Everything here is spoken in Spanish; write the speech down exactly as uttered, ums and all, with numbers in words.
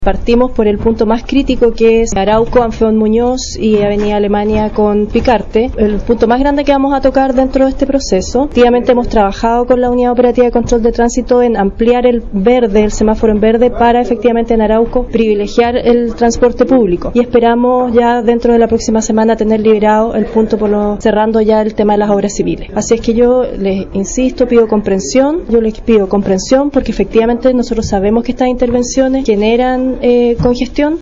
Partimos por el punto más crítico, que es Arauco, Anfeón Muñoz y Avenida Alemania con Picarte. El punto más grande que vamos a tocar dentro de este proceso. Efectivamente hemos trabajado con la Unidad Operativa de Control de Tránsito en ampliar el verde, el semáforo en verde, para efectivamente en Arauco privilegiar el transporte público. Y esperamos ya dentro de la próxima semana tener liberado el punto, por lo cerrando ya el tema de las obras civiles. Así es que yo les insisto, pido comprensión, yo les pido comprensión porque efectivamente nosotros sabemos que estas intervenciones generan Eh, congestión.